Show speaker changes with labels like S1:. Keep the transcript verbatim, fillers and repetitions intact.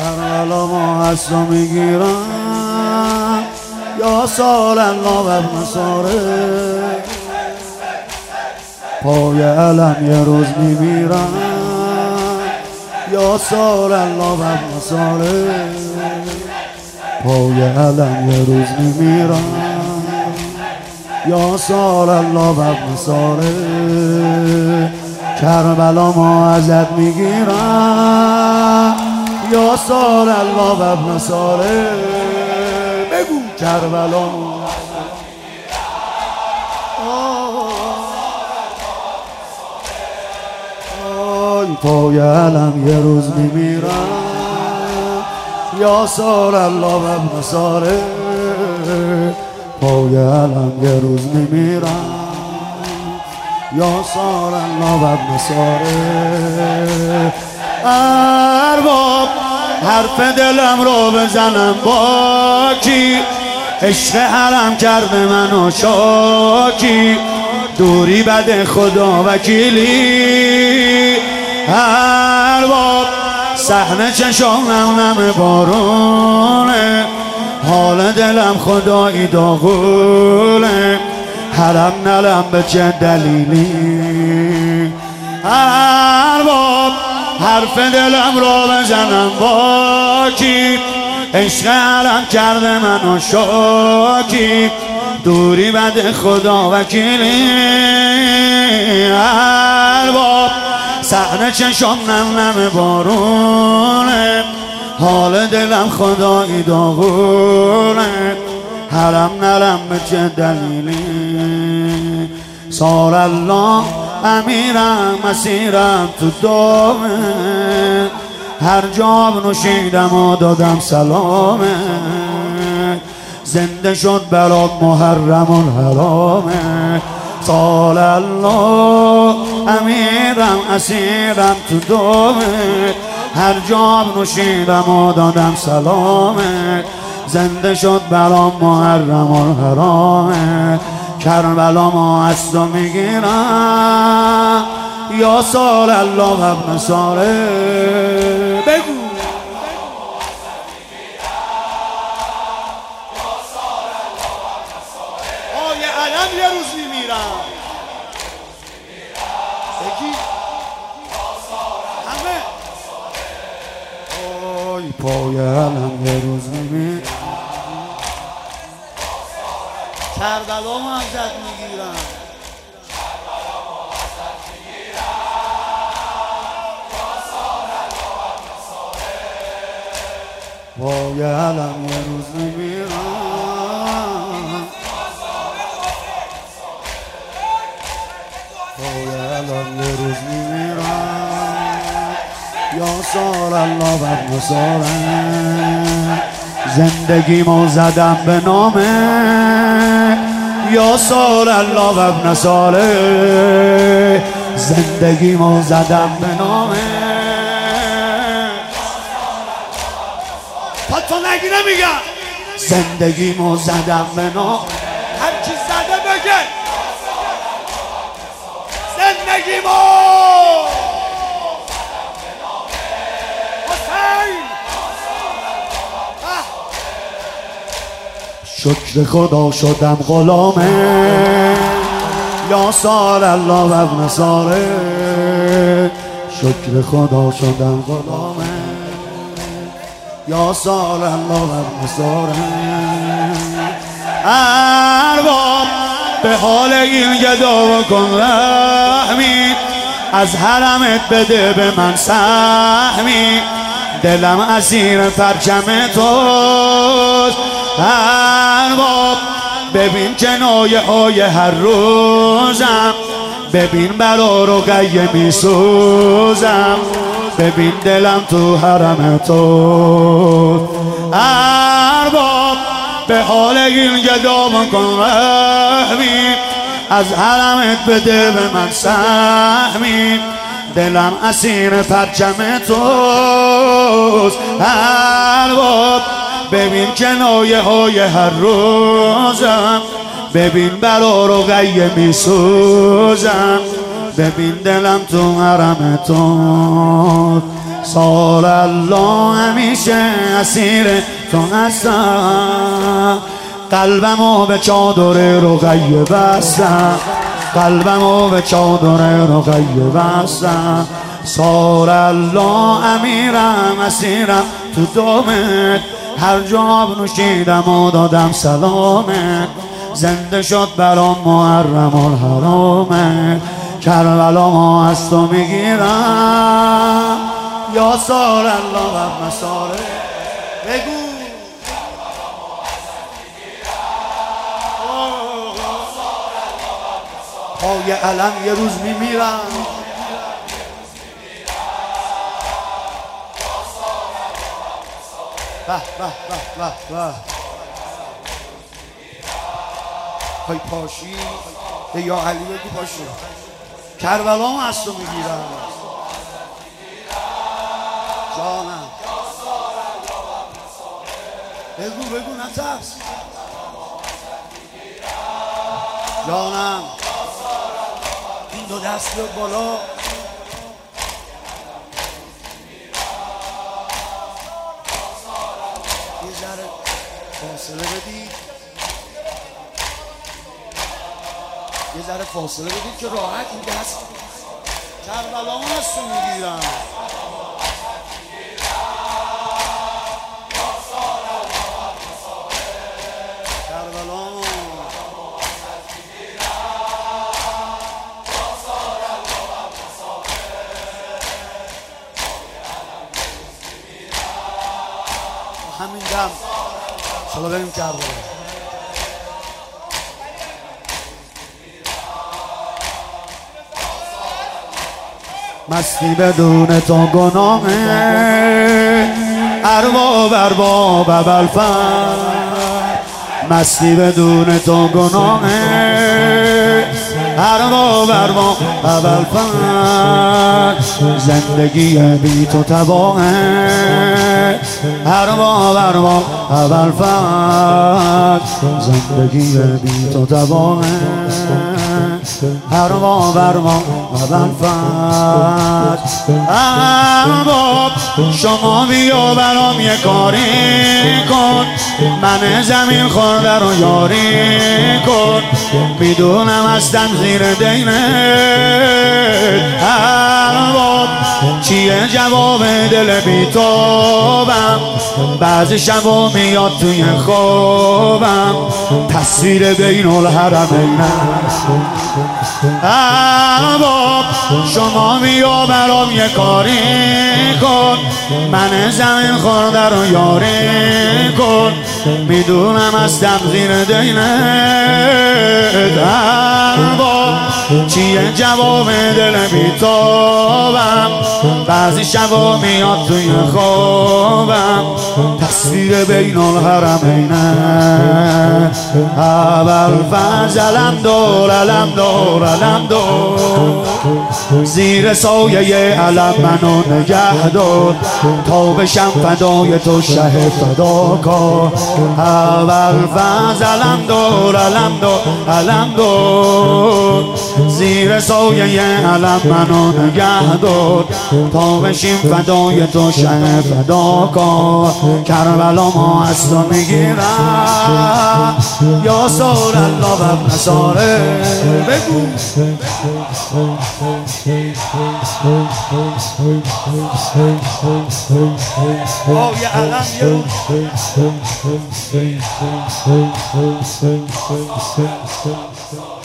S1: کربلا ما هست و میگیرم یا سال الله و ابن ساره پای علم یه روز میمیرم یا سال الله و ابن ساره پای علم یه روز میمیرم یا سال الله و ابن ساره کربلا ما ازت میگیرم یا سال الله و ابن ساره بگو کربلا ما پای علم یه روز میمیرم یا سال الله و ابن ساره پای علم یه روز میمیرم یا سال الله و ابن ساره ارباب حرف دلم رو بزنم با کی عشق حرم کرده منو شاکی دوری بد خدا وکیلی ارباب صحنه چشام نم نم بارونه حال دلم خدایی داغونه حرم نلم به چه دلیلی ارباب حرف دلم رو بزنم با کی عشق حرم کرده منو شاکی دوری بد خدا وکیلی ارباب صحنه چشام نم نم بارونه حال دلم خدایی داغونه حرم نرم به چه دلیلی سال الله امیرم مسیرم تو دامه هر جا بنوشیدم و دادم سلامه زنده شد برات محرم الحرامه سال الله امیرم اسیرم تو دامه هر جا بنوشیدم و دادم سلامه زنده شد برام محرم الحرامه کربلا ما هست و میگیرم یا سال الله و ابن ساره بگو آیه علم یه روز میمیرم بگی همه آی پای علم یه روز میمیرم کربلا ما ازت میگیرم پای علم یه روز میمیرم پای علم یه روز میمیرم یا سال الله و ابن ساره زندگیمو زدم به نامه یا سال الله و ابن ساره زندگیمو زدم به نامه پاتو نگی نمیگم زندگیمو زدم به نامه هر کی زده بگه زندگیمو شکر خدا شدم غلامه یا سال الله و ابن ساره شکر خدا شدم غلامه یا سال الله و ابن ساره ارباب به حال این گدا کن رحمی از حرمت بده به من سهمی دلم اسیر پرچم توست ارباب ببین کنایه های هر روزم ببین برا رو قیه می سوزم ببین دلم تو حرم تو ارباب به حال این گدا کن رحمی از حرمت بده به من سهمی دلم اسیر پرچم توست ارباب ببین کنایه های هر روزم ببین برا رو قیه می سوزم ببین دلم تو حرم تو سال الله همیشه اسیر تو هستم، قلبمو به چادر رقیه بستم، قلبمو به چادر رقیه بستم. سال الله امیرم اسیرم تو دامت، هر جا آب نوشیدم و دادم سلامت، زنده شد برام محرم الحرامت، کربلا ما از تو میگیرم یا سال الله و مساره. بگو پای علم یه روز میمیرم، به به به به به پای پاشی به یا علی بگو پاشو، کربلا ما از تو میگیرم جانم. بگو بگو نترس جانم. این دو دست بیاد بالا، یه ذره فاصله بدید، یه ذره فاصله بدید که راحت این دست کربلا ما از تو میگیرم. کربلا همین دم شما بریم کربلا. مستی بدون تو گناهه، ارباب ارباب ابوالفضل، مستی بدون تو گناهه، ارباب ارباب ابوالفضل، زندگی بی تو تباهه، ارباب ارباب ابوالفضل، زندگی بی تو تباهه، ارباب ارباب ابوالفضل. ارباب شما بیا برام یه کاری کن، من زمین خورده رو یاری کن، میدونم هستم زیر دینه. ارباب چیه جواب دل بی توبم، بعضی شبا میاد توی خوابم، تصویر بین الحرمینه. ارباب شما بیا برام یه کاری کن، من زمین خورده رو یاری کن، میدونم هستم زیر دینت. ارباب چیه جواب دل بی توبم، بعضی شبا میاد توی خوابم، تصویر بین الحرمینه. ابوالفضل علم دار علم دار علم دار، زیر سایه علم منو نگه دار، تا بشم فدای تو شه فداکار. ابوالفضل علم دار علم دار علم دار، زیر سایه علم منو نگه دار، تا بشیم فدای تو شه فداکار. کربلا ما از تو میگیرم یا سال الله و مساره. بگو پای علم یه